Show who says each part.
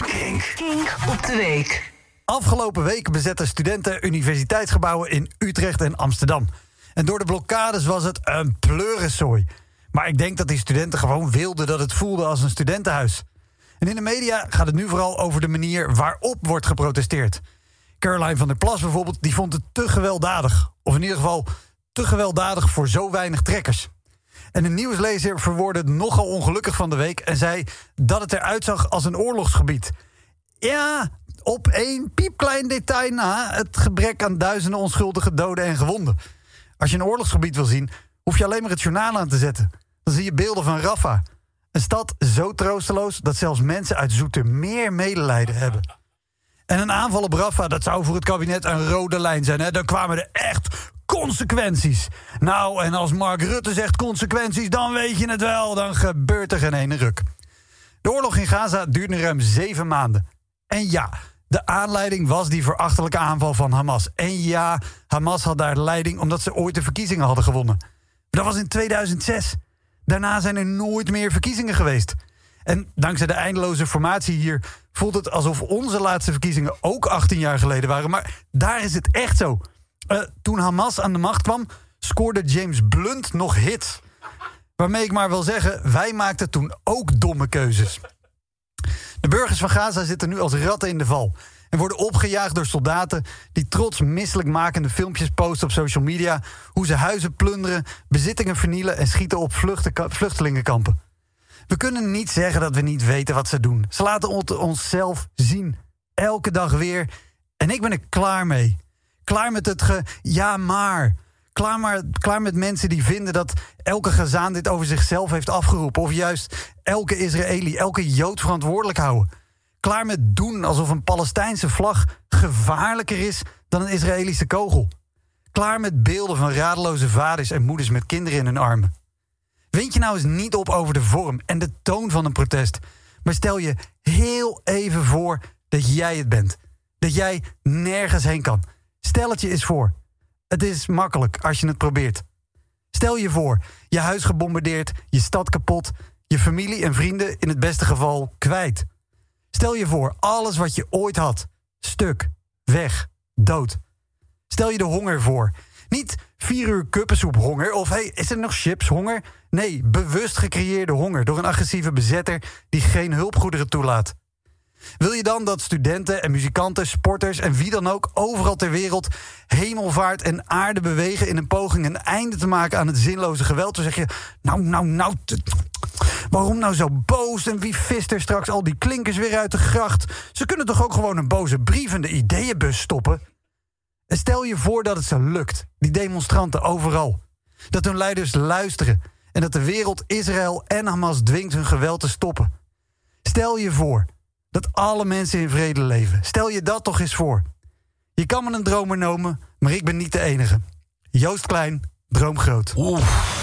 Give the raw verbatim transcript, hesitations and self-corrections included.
Speaker 1: Kink. Kink op de week.
Speaker 2: Afgelopen week bezetten studenten universiteitsgebouwen in Utrecht en Amsterdam. En door de blokkades was het een pleurensooi. Maar ik denk dat die studenten gewoon wilden dat het voelde als een studentenhuis. En in de media gaat het nu vooral over de manier waarop wordt geprotesteerd. Caroline van der Plas bijvoorbeeld, die vond het te gewelddadig. Of in ieder geval te gewelddadig voor zo weinig trekkers. En een nieuwslezer verwoordde het nogal ongelukkig van de week en zei dat het eruit zag als een oorlogsgebied. Ja, op één piepklein detail na het gebrek aan duizenden onschuldige doden en gewonden. Als je een oorlogsgebied wil zien, hoef je alleen maar het journaal aan te zetten. Dan zie je beelden van Rafah. Een stad zo troosteloos dat zelfs mensen uit Zoetermeer medelijden hebben. En een aanval op Rafah, dat zou voor het kabinet een rode lijn zijn. Hè? Dan kwamen er echt consequenties. Nou, en als Mark Rutte zegt consequenties, dan weet je het wel. Dan gebeurt er geen ene ruk. De oorlog in Gaza duurt nu ruim zeven maanden. En ja, de aanleiding was die verachtelijke aanval van Hamas. En ja, Hamas had daar leiding omdat ze ooit de verkiezingen hadden gewonnen. Maar dat was in tweeduizend zes. Daarna zijn er nooit meer verkiezingen geweest. En dankzij de eindeloze formatie hier voelt het alsof onze laatste verkiezingen ook achttien jaar geleden waren. Maar daar is het echt zo. Uh, toen Hamas aan de macht kwam, scoorde James Blunt nog hits. Waarmee ik maar wil zeggen, wij maakten toen ook domme keuzes. De burgers van Gaza zitten nu als ratten in de val. En worden opgejaagd door soldaten die trots misselijkmakende filmpjes posten op social media. Hoe ze huizen plunderen, bezittingen vernielen en schieten op vluchten, vluchtelingenkampen. We kunnen niet zeggen dat we niet weten wat ze doen. Ze laten het onszelf zien. Elke dag weer. En ik ben er klaar mee. Klaar met het ge... Ja, maar... Klaar, maar, klaar met mensen die vinden dat elke Gazaan dit over zichzelf heeft afgeroepen. Of juist elke Israëli, elke Jood verantwoordelijk houden. Klaar met doen alsof een Palestijnse vlag gevaarlijker is dan een Israëlische kogel. Klaar met beelden van radeloze vaders en moeders met kinderen in hun armen. Wind je nou eens niet op over de vorm en de toon van een protest. Maar stel je heel even voor dat jij het bent. Dat jij nergens heen kan. Stel het je eens voor. Het is makkelijk als je het probeert. Stel je voor, je huis gebombardeerd, je stad kapot, je familie en vrienden in het beste geval kwijt. Stel je voor, alles wat je ooit had, stuk, weg, dood. Stel je de honger voor. Niet vier uur kuppensoep honger of hey, is er nog chips honger? Nee, bewust gecreëerde honger door een agressieve bezetter die geen hulpgoederen toelaat. Wil je dan dat studenten en muzikanten, sporters en wie dan ook overal ter wereld hemelvaart en aarde bewegen in een poging een einde te maken aan het zinloze geweld? Dan zeg je, nou, nou, nou, t- waarom nou zo boos en wie vist er straks al die klinkers weer uit de gracht? Ze kunnen toch ook gewoon een boze brief in de ideeënbus stoppen? En stel je voor dat het zo lukt, die demonstranten overal. Dat hun leiders luisteren en dat de wereld Israël en Hamas dwingt hun geweld te stoppen. Stel je voor dat alle mensen in vrede leven. Stel je dat toch eens voor. Je kan me een dromer noemen, maar ik ben niet de enige. Joost Klein, droom groot.
Speaker 1: Oeh.